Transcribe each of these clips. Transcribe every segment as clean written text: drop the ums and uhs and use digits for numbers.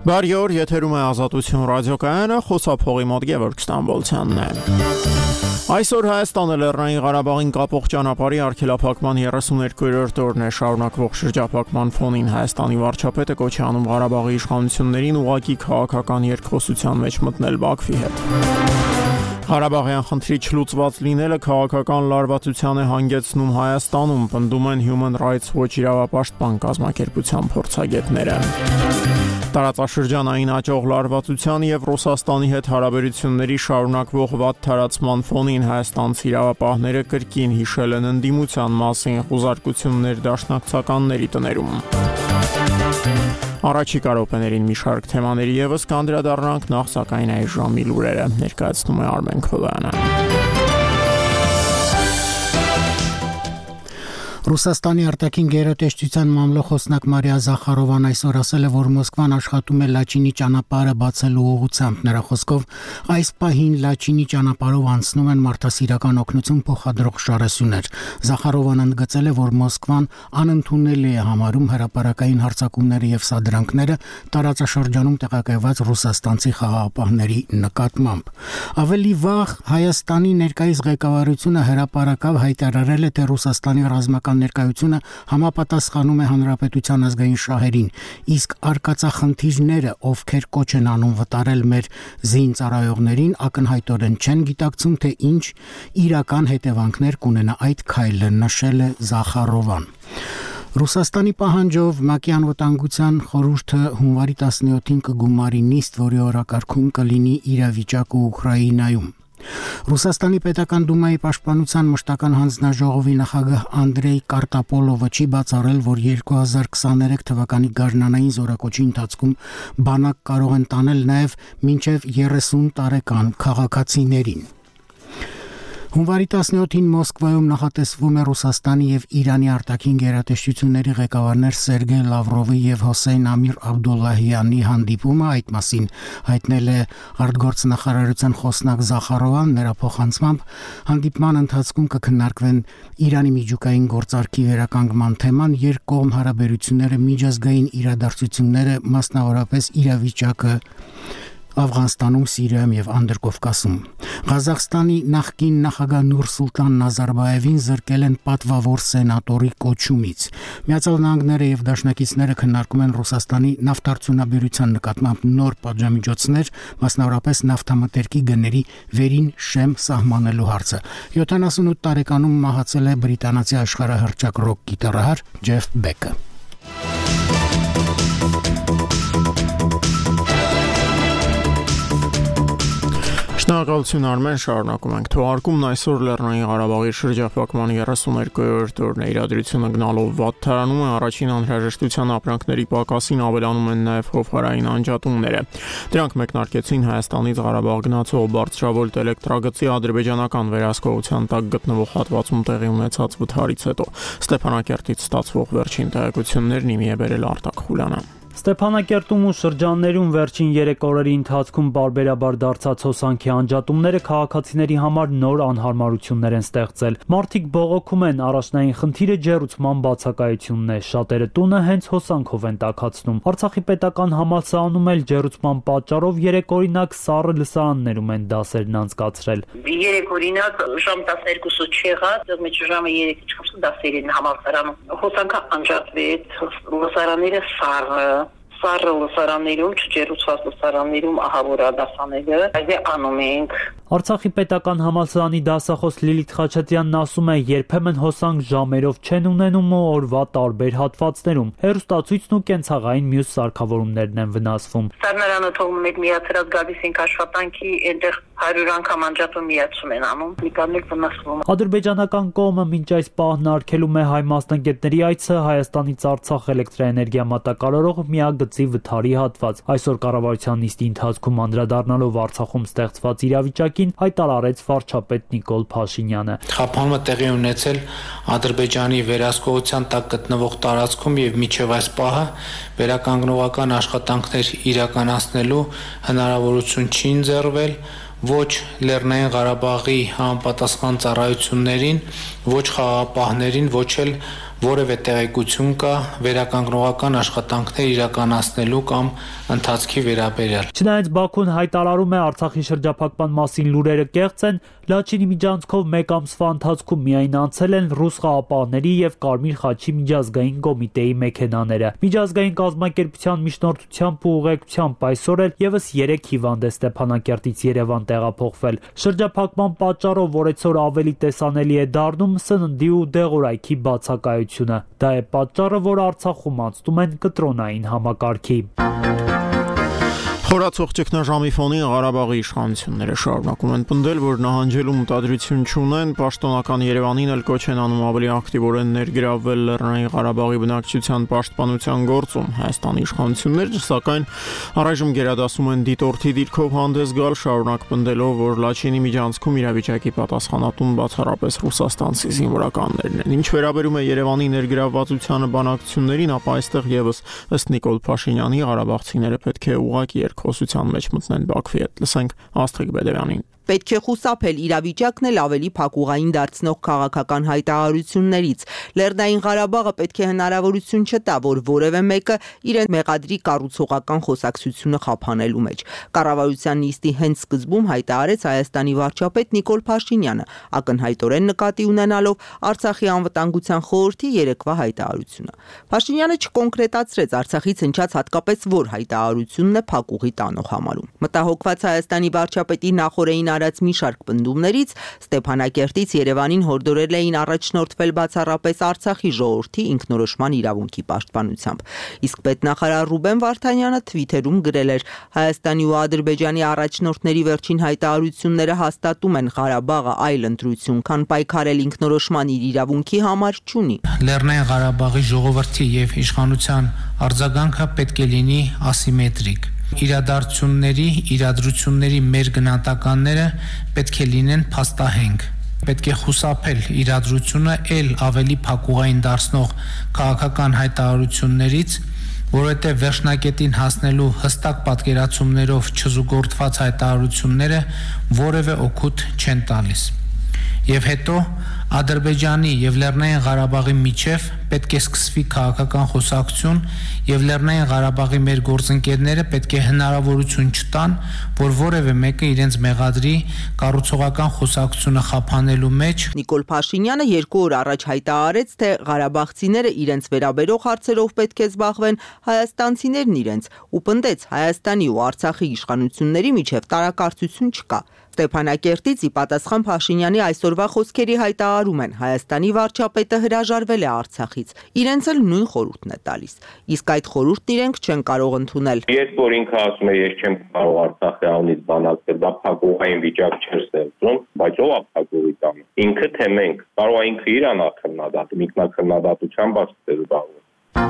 Բարի օր, եթերում է Ազատություն ռադիոկայանը, խոսափողի մոտ Գևորգ Ստամբոլցյանն է։ Այսօր Հայաստանը Լեռնային Ղարաբաղին կապող ճանապարհի արգելափակման 32-րդ օրն է, շարունակվող շրջափակման ֆոնին Հայաստանի վարչապետը կոչ է անում Ղարաբաղի իշխանություններին ուղղակի քաղաքական երկխոսության մեջ մտնել Բաքվի հետ։ Ղարաբաղյան խնդրի չլուծված լինելը քաղաքական լարվածության է հանգեցնում Հայաստանում, պնդում են Human Rights Watch իրավապաշտպան կազմակերպության փորձագետները։ Տարածաշրջանային աճող լարվածության եւ Ռուսաստանի հետ հարաբերությունների շարունակվող վատ թարացման ֆոնին հայաստանցի իրավապահները կրկին հիշել են ընդդիմության մասին խուզարկություններ դաշնակցականների տներում։ Առաջիկա րոպեներին մի շարք թեմաների եւս կանդրադառնանք, նախ սակայն այս ժամի լուրերը ներկայացնում է Արմեն Քոլյանը։ Ռուսաստանի արտաքին գերատեսչության մամլոխոսնակ Մարիա Զախարովան այսօր ասել է, որ Մոսկվան աշխատում է Լաչինի ճանապարհը բացելու ուղղությամբ։ Նրա խոսքով այս պահին Լաչինի ճանապարհով անցնում են մարդասիրական օգնություն փոխադրող շարասյուներ։ Զախարովան ընդգծել է, որ Մոսկվան անընդունելի է համարում հրապարակային հարձակումները եւ սադրանքները տարածաշրջանում տեղակայված ռուսաստանցի խաղաղապահների նկատմամբ։ Ավելի վաղ Հայաստանի ներկայիս ղեկավարությունը հրապարակավ հայտարարել է, թե Ռուսաստանի ռազմական ներկայությունը համապատասխանում է հանրապետության ազգային շահերին, իսկ արկածախնդիրները, ովքեր կոչ են անում վտարել մեր զինծառայողներին, ակնհայտորեն չեն գիտակցում, թե ինչ իրական հետևանքներ կունենա այդ քայլը, նշել է Զախարովան։ Ռուսաստանի պահանջով ՄԱԿ-ի անվտանգության խորհուրդը հունվարի 17-ին կգումարի նիստ, որի օրակարգում կլինի իրավիճակը Ուկրաինայում։ Ռուսաստանի պետական դումայի պաշտպանության մշտական հանձնաժողովի նախագահ Անդրեյ Կարտապոլովը չի բացառել, որ 2023 թվականի գարնանային զորակոչի ընթացքում բանակ կարող են տանել նաև մինչև 30 տարեկան քաղաքացիներին։ Հունվարի 17-ին Մոսկվայում նախատեսվում է Ռուսաստանի եւ Իրանի արտաքին գերատեսչությունների ղեկավարներ Սերգեյ Լավրովի եւ Հոսեյն Ամիր Աբդուլլահյանի հանդիպումը, այդ մասին հայտնել է արտգործնախարարության խոսնակ Զախարովան, նրա փոխանցմամբ հանդիպման ընթացքում կքննարկվեն Իրանի միջուկային գործարքի վերականգնման թեման, երկկողմ հարաբերությունները, միջազգային իրադարձությունները, մասնավորապես իրավիճակը Աֆղանստանում, Սիրիայում եւ Անդրկովկասում։ Ղազախստանի նախկին նախագահ Նուրսուլտան Նազարբաևին զրկել են պատվավոր սենատորի կոչումից։ Միացյալ Նահանգները եւ դաշնակիցները քննարկում են Ռուսաստանի նավթարդյունաբերության նկատմամբ նոր պատժամիջոցներ, մասնավորապես նավթամթերքի գների վերին շեմ սահմանելու հարցը։ 78 տարեկանում մահացել է բրիտանացի աշխարհահռչակ ռոք գիտարահար Ջեֆ Բեկը։ Շնորհակալություն Արմեն, շարունակում ենք թողարկումն այսօր Լեռնային Ղարաբաղի շրջափակման 32-րդ օրն է, իրադրությունը գնալով վատ թարանում է, առաջին անհրաժեշտության ապրանքների պակասին ավելանում են նաև փոխարային անջատումները։ Դրանք մեկնարկեցին Հայաստանից Ղարաբաղ գնացող բարձրավոլտ էլեկտրագծի ադրբեջանական վերահսկողության տակ գտնվող հատվածում տեղի ունեցած վթարից հետո։ Ստեփանակերտից ստացվող վերջին տեղեկություններն իմի է բերել Արտակ Խուլյանը։ Ստեփանակերտում ու շրջաններում վերջին 3 օրերի ընթացքում բարբերաբար դարձած հոսանքի անջատումները քաղաքացիների համար նոր անհարմարություններ են ստեղծել։ Մարդիկ բողոքում են, առաջնային խնդիրը ջեռուցման բացակայությունն է, շատերը տունը հենց հոսանքով են տաքացնում։ Արցախի պետական համալսարանում էլ ջեռուցման պատճառով 3 օրինակ սառը լսարաններում են դասերն անցկացրել։ 3 օրինակ ժամ 12-ից չեղած, մեջ ժամը 3-ից դասերին համալսարանում հոսանքը անջատվեց, լսարանները սառը լսարաններում, չջեռուցված լսարաններում ահավոր դասաները, այս է անում ենք։ Արցախի պետական համալսարանի դասախոս Լիլիթ Խաչատրյանն ասում է, երբեմն հոսանք ժամերով չեն ունենում ու օրվա տարբեր հատվածներում։ Հեռուստացույցն ու կենցաղային մյուս սարքավորումներն են վնասվում։ Սառնարանը թողնում եք միացրած գալիս ենք աշխատանքի, այնտեղ 100 անգամ անջատում միացում են անում, նիկաններ վնասվում։ Ադրբեջանական կողմը մինչ այս պահն արգելում է հայ մասնագետների այցը Հայաստանից Արցախ էլեկտրաէներգիա մատակարարող միագծի վթարի հատված։ Այսօր կառավարության նիստի ընթացքում անդրադառնալով Արցախում ստեղծված իրավիճակին հայտարարեց վարչապետ Նիկոլ Փաշինյանը։ Խափանումը տեղի ունեցել Ադրբեջանի վերահսկողության տակ գտնվող տարածքում եւ մինչեւ այս պահը վերականգնողական աշխատանքներ իրականացնելու հնարավորություն չի ընձեռվել ոչ Լեռնային Ղարաբաղի համապատասխան ծառայություններին, ոչ խաղաղապահներին, ոչ էլ որևէ տեղեկություն կա վերականգնողական աշխատանքներ իրականացնելու կամ ընթացքի վերաբերյալ։ Չնայած Բաքուն հայտարարում է Արցախի շրջափակման մասին լուրերը կեղծ են, Լաչինի միջանցքով մեկ ամսվա ընթացքում միայն անցել են ռուս խաղապահների եւ Կարմիր խաչի միջազգային կոմիտեի մեքենաները։ Միջազգային կազմակերպության միջնորդությամբ ու ուղեկցությամբ այսօր էլ եւս 3 հիվանդ է Ստեփանակերտից Երևան տեղափոխվել։ Շրջափակման պատճառով, որ այսօր ավելի տեսանելի է դառնում սննդի ու դեղորայքի բացակայությունը։ Դա է պատճառը, որ Արցախում անցնում են կտրոնային համակարգի։ Խորացող ճգնաժամի ֆոնին Ղարաբաղի իշխանությունները շարունակում են պնդել, որ նահանջելու մտադրություն չունեն, պաշտոնական Երևանին էլ կոչ են անում ավելի ակտիվորեն ներգրավվել Լեռնային Ղարաբաղի բնակչության պաշտպանության գործում։ Հայաստանի իշխանությունները, սակայն, առայժմ գերադասում են դիտորդի դիրքով հանդես գալ, շարունակ պնդելով, որ Լաչինի միջանցքում իրավիճակի պատասխանատուն բացառապես ռուսաստանցի զինվորականներն են։ Ինչ վերաբերում է Երևանի ներգրավվածությանը բանակցություններին, ապա այստեղ եւս ըստ Նիկոլ Փաշինյանի ղարաբաղցիները պետք է ուղղակի երկխոսության մեջ մտնեն Բաքվի հետ։ Լսենք Աստղիկ Բեդևյանին։ Պետք է խուսափել իրավիճակն էլ ավելի փակուղային դարձնող քաղաքական հայտարարություններից։ Լեռնային Ղարաբաղը պետք է հնարավորություն չտա, որ որևէ մեկը իրեն մեղադրի կառուցողական խոսակցությունը խափանելու մեջ։ Կառավարության նիստի հենց սկզբում հայտարարեց Հայաստանի վարչապետ Նիկոլ Փաշինյանը, ակնհայտորեն նկատի ունենալով Արցախի անվտանգության խորհրդի երեկվա հայտարարությունը։ Փաշինյանը չկոնկրետացրեց Արցախից հնչած հատկապես որ հայտարարությունն է փակուղի տանող համարում։ Մտահոգված Հայաստանի վարչապետի նախորդին արած մի շարք պնդումներից Ստեփանակերտից Երևանին հորդորել էին առաջնորդվել բացառապես Արցախի ժողովրդի ինքնորոշման իրավունքի պաշտպանությամբ։ Իսկ պետնախարար Ռուբեն Վարդանյանը Twitter-ում գրել էր. Հայաստանի ու Ադրբեջանի առաջնորդների վերջին հայտարարությունները հաստատում են Ղարաբաղը այլ ընտրություն, քան պայքարել ինքնորոշման իր իրավունքի համար չունի։ Լեռնային Ղարաբաղի ժողովրդի եւ իշխանության արձագանքը պետք է լինի ասիմետրիկ։ Իրադրությունների մեր գնահատականները պետք է լինեն փաստահենք։ Պետք է խուսափել իրադրությունը ել ավելի փակուղային դարձնող քաղաքական հայտարարություններից, որովհետև վերջնակետին հասնելու հստակ պատկերացումներով չզուգորդված հայտարարությունները որևէ օգուտ չեն տալիս։ Եվ հետո Ադրբեջանի եւ Լեռնային Ղարաբաղի միջև պետք է սկսվի քաղաքական խոսակցություն եւ Լեռնային Ղարաբաղի մեր գործընկերները պետք է հնարավորություն չտան, որ որևէ մեկը իրենց մեղադրի կառուցողական խոսակցությունը խափանելու մեջ։ Նիկոլ Փաշինյանը 2 օր առաջ հայտարարեց, թե ղարաբաղցիները իրենց վերաբերող հարցերով պետք է զբաղվեն, հայաստանցիներն իրենց, ու պնդեց Հայաստանի ու Արցախի իշխանությունների միջև տարակարծություն չկա։ Ստեփանակերտից ի պատասխան Փաշինյանի այսօրվա խոսքերի հայտարարում են Հայաստանի վարչապետը հրաժարվել է Արցախից։ Իրենց էլ նույն խորհուրդն է տալիս։ Իսկ այդ խորհուրդն իրենք չեն կարող ընդունել։ Երբ որ ինքը ասում է ես չեմ կարող Արցախի անունից բանակցել, դա փակուղային վիճակ չէր ստեղծում, բայց ով է փակուղի տանը։ Ինքը թե մենք, կարող է ինքը իր անախնադատում, ինքնակրնադատությամբ ասել զբաղվում։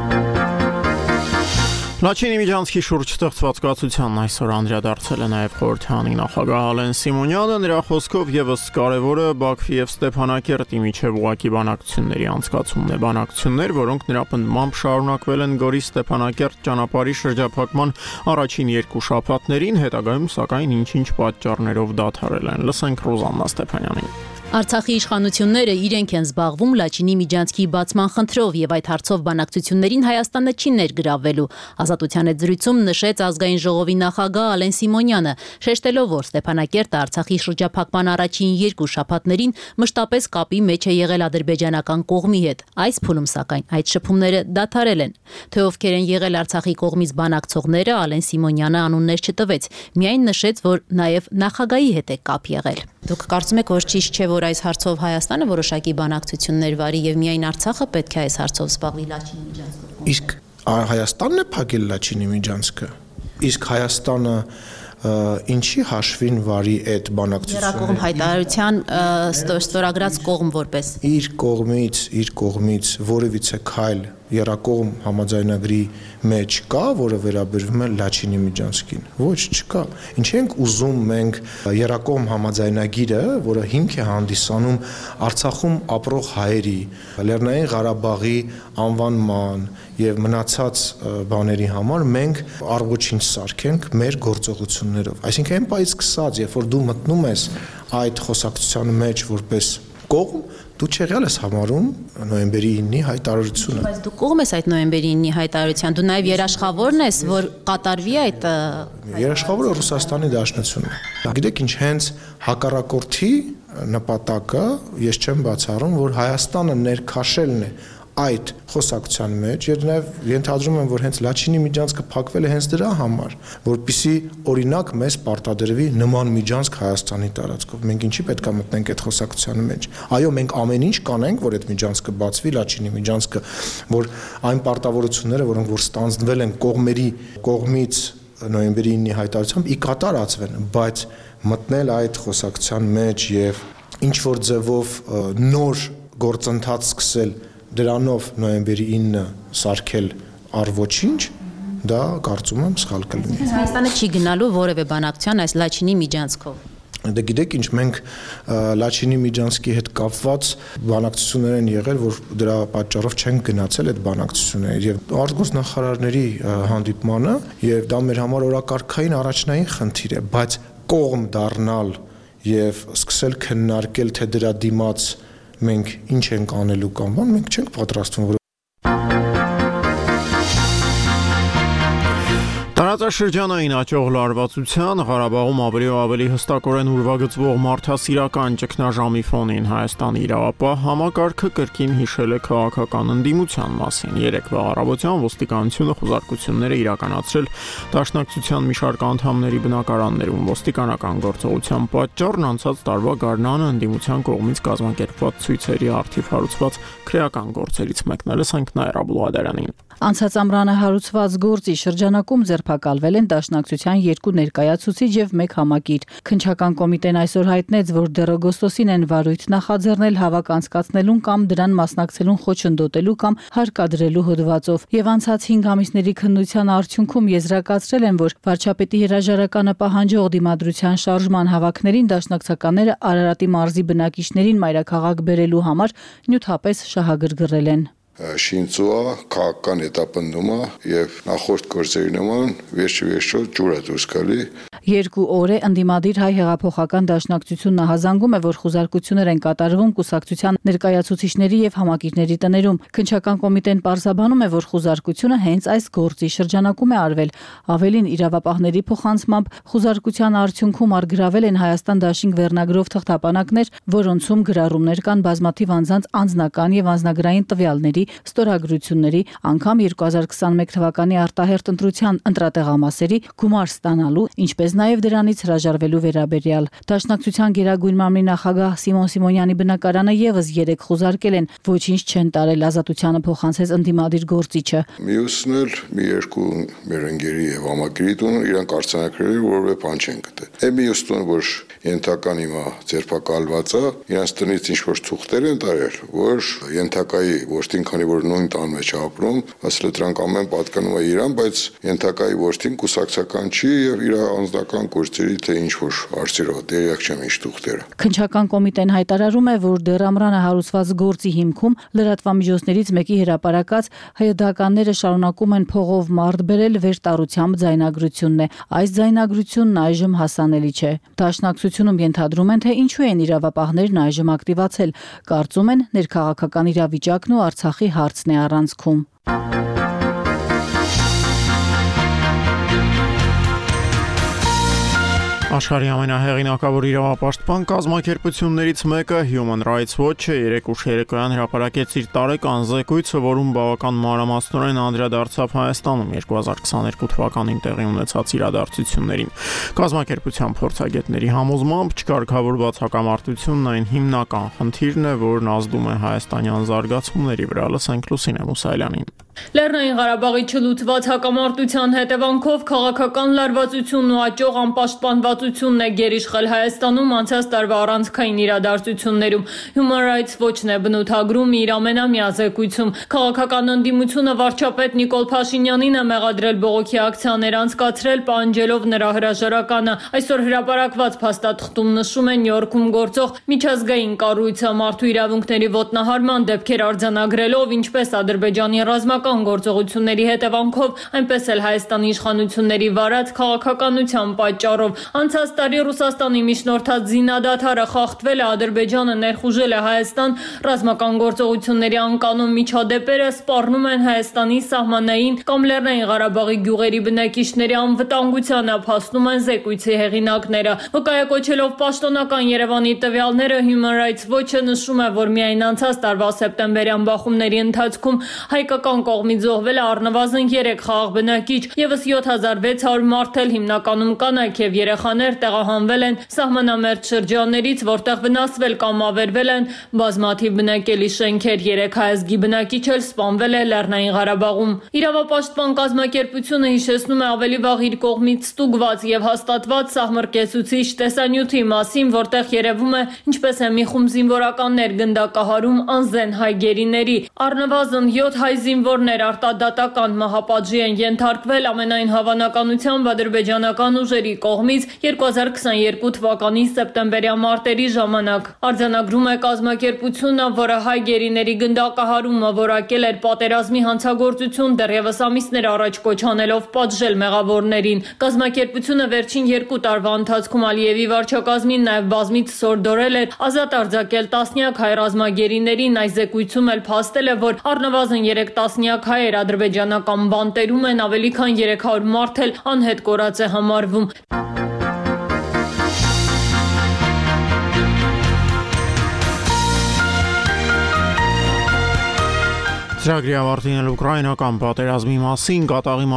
Լաչինի միջանցքի շուրջ ստեղծված կացությանն այսօր անդրադարձել է նաև խորհրդարանի նախագահ Ալեն Սիմոնյանը, նրա խոսքով եւս կարևորը Բաքվի եւ Ստեփանակերտի միջև ուղղակի բանակցությունների անցկացումն է, բանակցություններ, որոնք նրա պնդմամբ շարունակվել են Գորիս-Ստեփանակերտ ճանապարհի շրջափակման առաջին 2 շաբաթներին, հետագայում սակայն ինչ-ինչ պատճառներով դադարել են։ Լսենք Ռոզաննա Ստեփանյանին։ Արցախի իշխանությունները իրենք են զբաղվում Լաչինի միջանցքի բացման խնդրով եւ այդ հարցով բանակցություններին Հայաստանը չի ներգրավվելու։ Ազատության հետ զրույցում նշեց ազգային ժողովի նախագահ Ալեն Սիմոնյանը, շեշտելով, որ Ստեփանակերտը Արցախի շրջափակման առաջին 2 շաբաթներին մշտապես կապի մեջ է եղել ադրբեջանական կողմի հետ։ Այս փուլում սակայն այդ շփումները դադարել են։ Թե ովքեր են եղել Արցախի կողմից բանակցողները, Ալեն Սիմոնյանը անուններ չտվեց, միայն նշեց, որ նաեւ նախագահի հետ է կապ եղել։ Դուք կարծում եք, որ ճիշտ չէ, որ այս հարցով Հայաստանը որոշակի բանակցություններ վարի եւ միայն Արցախը պետք է այս հարցով զբաղվի Լաչինի միջանցքով։ Իսկ Հայաստանն է փակել Լաչինի միջանցքը։ Իսկ Հայաստանը ինչի հաշվին վարի այդ բանակցությունները։ Երակողմ հայտարարության ստորագրած կողմ որպես իր կողմից որևիցե քայլ երակողմ համաձայնագրի մեջ կա, որը վերաբերվում է Լաչինի միջանցքին։ Ոչ, չկա։ Ինչ ենք ուզում մենք երակողմ համաձայնագիրը, որը հիմք է հանդիսանում Արցախում ապրող հայերի, Լեռնային Ղարաբաղի անվանման եւ մնացած բաների համար մենք առողջին սարքենք մեր գործողություններով։ Այսինքն այն պայից սկսած, երբ որ դու մտնում ես այդ խոսակցության մեջ որպես կողմ, դու չեղյալ ես համարում նոյեմբերի 9-ի հայտարարությունը։ Բայց դու կողմ ես այդ նոյեմբերի 9-ի հայտարարության, դու նաև երաշխավորն ես, որ կատարվի այդ երաշխավորը Ռուսաստանի Դաշնությունն է։ Գիտեք ինչ, հենց հակառակորդի նպատակը ես չեմ բացառում, որ Հայաստանը ներքաշելն է այդ խոսակցության մեջ, եւ նաեւ ենթադրում եմ, որ հենց Լաչինի միջանցքը փակվել է հենց դրա համար, որպիսի օրինակ մեզ պարտադրվի նման միջանցք Հայաստանի տարածքով։ Մենք ինչի պետք է մտնենք այդ խոսակցության մեջ։ Այո, մենք ամեն ինչ կանենք, որ այդ միջանցքը բացվի, Լաչինի միջանցքը, որ այն պարտավորությունները, որոնք որ ստանձնվել են կողմերի կողմից նոյեմբերի 9-ի հայտարարությամբ, ի կատարածվեն, բայց մտնել այդ խոսակցության մեջ եւ ինչ որ ձևով նոր գործընթաց սկսել դրանով նոյեմբերի 9-ը սարքել առ ոչինչ, դա կարծում եմ սխալ կլինի։ Հայաստանը չի գնալու որևէ բանակցության այս Լաչինի միջանցքով։ Դե գիտեք ինչ, մենք Լաչինի միջանցքի հետ կապված բանակցություններ են եղել, որ դրա պատճառով չեն գնացել այդ բանակցությունները եւ արտգործնախարարների հանդիպմանը եւ դա մեր համար օրակարգային առաջնային խնդիր է, բայց կողմ դառնալ եւ սկսել քննարկել, թե դրա դիմաց մենք ինչ ենք անելու կամ բան, մենք չենք պատրաստվում։ Տարածաշրջանային աճող լարվածության Ղարաբաղում ավելի ու ավելի հստակորեն ուրվագծվող մարդասիրական ճգնաժամի ֆոնին Հայաստանի իրավապահ համակարգը կրկին հիշել է քաղաքական ընդդիմության մասին։ Երեկվա առավոտյան ոստիկանությունը խուզարկություններ է իրականացրել Դաշնակցության մի շարք անդամների բնակարաններում։ Ոստիկանական գործողության պատճառն անցած տարվա գարնանը ընդդիմության կողմից կազմակերպված ցույցերի արդիվ հարուցված քրեական գործերից մեկն է։ Լսենք Նաիրա Բուլադարանին։ Անցած ամռանը հարուցված գործի շրջանակում ձերբակալվել են Դաշնակցության 2 ներկայացուցիչ եւ 1 համակիր։ Քննչական կոմիտեն այսօր հայտնեց, որ դեռ օգոստոսին են վարույթ նախաձեռնել հավաք անցկացնելուն կամ դրան մասնակցելուն խոչընդոտելու կամ հարկադրելու հոդվածով։ Եվ անցած 5 ամիսների քննության արդյունքում եզրակացրել են, որ վարչապետի հրաժարականը պահանջող դիմադրության շարժման հավաքներին դաշնակցականները Արարատի մարզի բնակիչներին մայրաքաղաք բերելու համար նյութապես շահագրգռել են։ Շինծուա քաղաքական հետապնդումը եւ նախորդ գործերի նման վերջիվերջո ջուր է դուրս գալի։ 2 օր է ընդդիմադիր հայ հեղափոխական դաշնակցությունն հազանգում է, որ խուզարկություններ են կատարվում կուսակցության ներկայացուցիչների եւ համակիրների տներում։ Քննչական կոմիտեն պարզաբանում է, որ խուզարկությունը հենց այս գործի շրջանակում է արվել։ Ավելին իրավապահների փոխանցմամբ խուզարկության արդյունքում արգրավել են Հայաստան դաշինք վերնագրով թղթապանակներ, որոնցում գրառումներ կան բազմաթիվ անձանց անձնական եւ անձնագրային տվյալների, ստորագրությունների, անգամ 2021 թվականի արտահերթ ընտրության ընտրատեղամասերի գումար ստանալու, ինչպես նաև դրանից հրաժարվելու վերաբերյալ։ Դաշնակցության գերագույն մամլի նախագահ Սիմոն Սիմոնյանի բնակարանը եւս 3 խուզարկել են, ոչինչ չեն տարել, ազատությանը փոխանցեց ընդդիմադիր գործիչը։ Մյուսն էլ մի 2 մեր ընկերի եւ համակիրի տուն իրանք արձանագրել որևէ բան չեն գտել։ Մյուս տուն, որ ենթական հիմա ձերբակալված է, իրանց տնից ինչ որ թուղթեր են տարել, որ ենթակայի ոստին, քանի որ նույն տան մեջ ապրում, ասել դրանք ամեն պատկանում է իրան, բայց ենթակայի ոստին կուսակցական չի եւ իր անձնական գործերի թե ինչ որ արծիրով տեղյակ չեմ ինչ թուղթերը։ Քննչական կոմիտեն հայտարարում է, որ դեռ ամռանը հարուցված գործի հիմքում լրատվամիջոցներից մեկի հրապարակած հայդականները շարունակում են փողով մարդ բերել վերտարությամբ ձայնագրությունն է։ Այս ձայնագրությունն այժմ հասանելի չէ։ Դաշնակցությունում ենթադրում են, թե ինչու են իրավապահներն այժմ ակտիվացել։ Կարծում են, ներքաղաքական իրավիճակն ու Արցախի հարցն է առանցքում։ Աշխարհի ամենահեղինակավոր իրավապաշտպան կազմակերպություններից մեկը Human Rights Watch-ը երեկ ուշ երեկոյան հրապարակեց իր տարեկան զեկույցը, որում բավական մանրամասնորեն անդրադարձավ Հայաստանում 2022 թվականին տեղի ունեցած իրադարձություններին։ Կազմակերպության փորձագետների համոզմամբ չկարգավորված հակամարտությունն այն հիմնական խնդիրն է, որն ազդում է հայաստանյան զարգացումների վրա։ Լսենք Լուսինե Մուսայելյանին։ Լեռնային Ղարաբաղի չլուծված հակամարտության հետևանքով քաղաքական լարվածությունն ու աճող անպաշտպանվածությունն է գերիշխել Հայաստանում անցած տարվա առանցքային իրադարձություններում։ Human Rights Watch-ն է բնութագրում իր ամենամյա զեկույցում։ Քաղաքական ընդդիմությունը վարչապետ Նիկոլ Փաշինյանին է մեղադրել բողոքի ակցիաներ անցկացրել, պահանջելով նրա հրաժարականը։ Այսօր հրապարակված փաստաթղթում նշում է Նյու Յորքում գործող միջազգային կառույցը մարդու իրավունքների ոտնահարման դեպքեր արձանագրելով, ինչպես Ադրբեջանի ռազմական ռազմական գործողությունների հետևանքով, այնպես էլ Հայաստանի իշխանությունների վարած քաղաքականության պատճառով։ Անցած տարի Ռուսաստանի միջնորդած զինադադարը խախտվել է, Ադրբեջանը ներխուժել է Հայաստան, ռազմական գործողությունների անկանոն միջադեպերը սպառնում են Հայաստանի սահմանային կամ Լեռնային Ղարաբաղի գյուղերի բնակիչների անվտանգությանը, փաստում են զեկույցի հեղինակները։ Վկայակոչելով պաշտոնական Երևանի տվյալները, Human Rights Watch-ը նշում է, որ միայն անցած տարվա սեպտեմբերյան բախումների ընթացքում հայկական կողմից զոհվել է առնվազն 3 խաղաղ բնակիչ, եւս 7600 մարդ էլ, հիմնականում կանայք եւ երեխաներ, տեղահանվել են սահմանամերձ շրջաններից, որտեղ վնասվել կամ ավերվել են բազմաթիվ բնակելի շենքեր, 3 հայազգի բնակիչ էլ սպանվել է Լեռնային Ղարաբաղում։ Իրավապաշտպան կազմակերպությունը հիշեցնում է ավելի վաղ իր կողմից ստուգված եւ հաստատված սահմռկեցուցիչ տեսանյութի մասին, որտեղ երևում է ինչպես է մի խումբ զինվորականներ գնդակահարում անզեն հայ գերիների։ Առնվազն 7 հայ զինվորներ արտադատական մահապատժի են ենթարկվել ամենայն հավանականությամբ ադրբեջանական ուժերի կողմից 2022 թվականի սեպտեմբերյան մարտերի ժամանակ։ Արձանագրում է կազմակերպությունը, որը հայ գերիների գնդակահարումը որակել էր պատերազմի հանցագործություն, դեռևս ամիսներ առաջ կոչ անելով պատժել մեղավորներին։ Կազմակերպությունը վերջին 2 տարվա ընթացքում Ալիևի վարչակազմին նաև բազմիցս հորդորել էր ազատ արձակել տասնյակ հայ ռազմագերիներին, այս զեկույցում էլ փաստել է, որ առնվազն 3 տասնյակ հայեր ադրբեջանական բանտերում են, ավելի քան 300 մարդ էլ անհետ կորած է համարվում։ Ծրագրի ավարտին էլ ուկրաինական պատերազմի մասին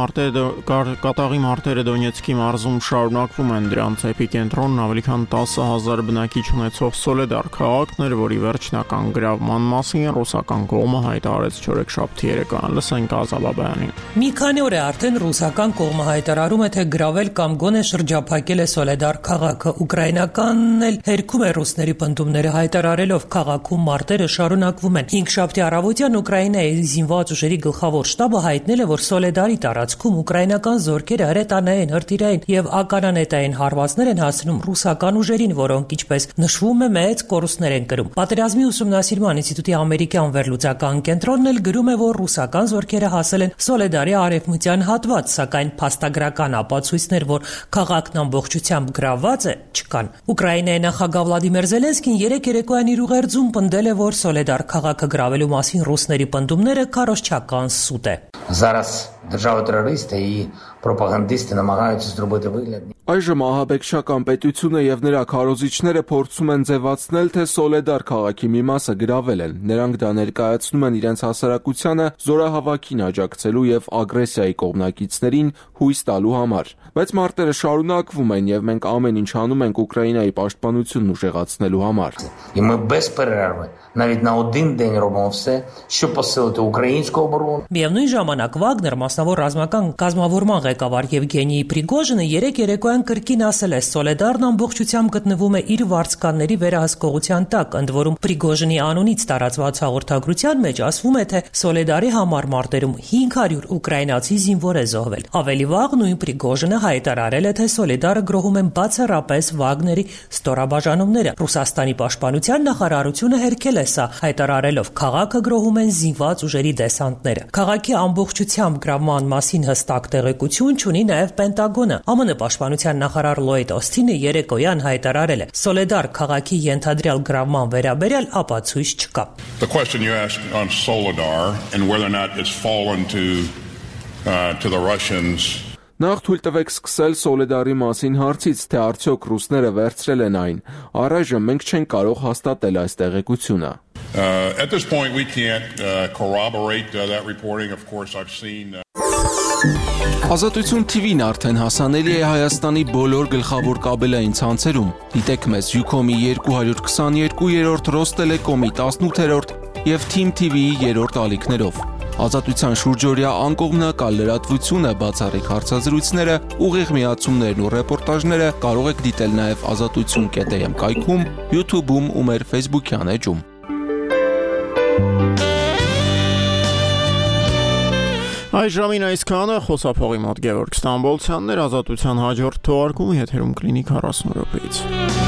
կատաղի մարտերը Դոնեցկի մարզում շարունակվում են, դրանց էպիկենտրոնն ավելի քան 10,000 բնակիչ ունեցող Սոլեդար քաղաքն էր, որի վերջնական գրավման մասին ռուսական կողմը հայտարարեց չորեքշաբթի երեկոյան։ Լսենք Ազաբաբյանին։ Մի քանի օր է արդեն ռուսական կողմը հայտարարում է, թե գրավել կամ գոնե շրջափակել է Սոլեդար քաղաքը։ Ուկրաինականն էլ հերքում է ռուսների պնդումները, հայտարարելով քաղաքում մարտերը շարունակվում են։ 5 շաբթի առավոտյան Ուկրաինայի զինված ուժերի գլխավոր շտաբը հայտնել է, որ Սոլեդարի տարածքում ուկրաինական զորքերը հրետանային, հրթիռային եւ ականանետային հարվածներ են հասցնում ռուսական ուժերին, որոնք, ինչպես նշվում է, մեծ կորուստներ են կրում։ Պատերազմի ուսումնասիրման ինստիտուտի ամերիկյան վերլուծական կենտրոնն էլ գրում է, որ ռուսական զորքերը հասել են Սոլեդարի արևմտյան հատված, սակայն փաստագրական ապացույցներ, որ քաղաքն ամբողջությամբ գրավված է, չկան։ Ուկրաինայի նախագահ Վլադիմիր Զելենսկին երեկոյան իր ուղերձում պնդել է, որ Սոլեդար քաղաքը գրավելու մասին ռուսների պնդումները քարոզչական սուտ է։ Зараз держава-терористи і пропагандисти намагаються зробити вигляд. Այժմ ահաբեկչական պետությունը եւ նրա քարոզիչները փորձում են ձևացնել, թե Սոլեդար քաղաքի մի մասը գրավել են։ Նրանք դա ներկայացնում են իրենց հասարակությանը զորահավաքին աջակցելու եւ ագրեսիայի կողմնակիցներին հույս տալու համար։ Բայց մարտերը շարունակվում են եւ մենք ամեն ինչ անում ենք Ուկրաինայի պաշտպանությունն ուժեղացնելու համար։ І ми без перерви навіть на один день робимо все, щоб посилити українську оборону. Միևնույն ժամանակ Վագներ մասնավոր ռազմական կազմավորման ղեկավար Եվգենի Պրիգոժինը երեկոյան կրկին ասել է, Սոլեդարն ամբողջությամբ գտնվում է իր վարձկանների վերահսկողության տակ, ընդ որում Պրիգոժինի անունից տարածված հաղորդագրության մեջ ասվում է, թե Սոլեդարի համար մարտերում 500 ուկրաինացի զինվոր է զոհվել։ Ավելի վաղ նույն Պրիգոժինը հայտարարել է, թե Սոլեդարը գրոհում են բացառապես Վագների ստորաբաժանումները։ Ռուսաստանի պաշտպանության նախարարությունը հերքել է սա, հայտարարելով քաղաքը գրոհում են զինված ուժերի դեսանտները։ Քաղաքի ամբողջությամբ գրավման մասին հստակ տեղեկություն չունի նաև Պենտագոնը։ ԱՄՆ պաշտպանության նախարար Լոյդ Օսթինը երեկոյան հայտարարել է. Սոլեդար քաղաքի ենթադրյալ գրավման վերաբերյալ ապացույց չկա։ The question you asked on Soledar and whether or not it's fallen to the Russians. Նախ թույլ տվեք սկսել Սոլեդարի մասին հարցից, թե արդյոք ռուսները վերցրել են այն։ Առայժմ մենք չենք կարող հաստատել այս տեղեկությունը։ At this point we can't corroborate that reporting. Of course I've seen Ազատություն TV-ն արդեն հասանելի է Հայաստանի բոլոր գլխավոր կաբելային ցանցերում։ Դիտեք մեզ Ucom-ի 222-րդ, Ռոստելեկոմի 18-րդ եւ Team TV-ի 3-րդ ալիքներով։ Ազատության շուրջօրյա անկողմնակալ լրատվությունը, բացառիկ հարցազրույցները, ուղիղ միացումներն ու ռեպորտաժները կարող եք դիտել նաև azatutsun.am կայքում, YouTube-ում ու մեր Facebook-յան էջում։ Այժմին այսքանը, խոսափողի մոտ Գևորգ Ստամբոլցյանն էր, Ազատության հաջորդ թողարկումը եթերում կլինի 40 րոպեից։